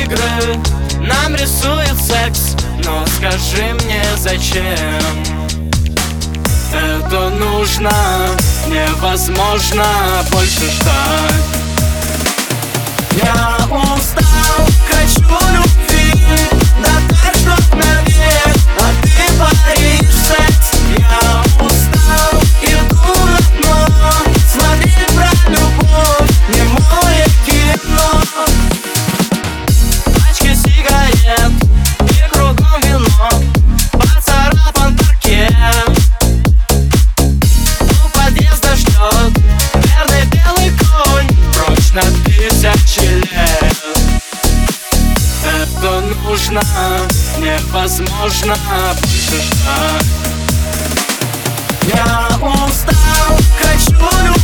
игры нам рисует секс, но скажи мне, зачем это нужно? Невозможно больше ждать. Я устал, хочу любви, да так, чтоб навек, а ты паришь секс. Я устал, иду на дно, смотреть про любовь, немое кино. Пачка сигарет и кругом вино, поцарапан паркет. У подъезда ждет верный белый конь, прочь на 1000 лет. Это нужно, невозможно больше ждать. Я устал, хочу любви.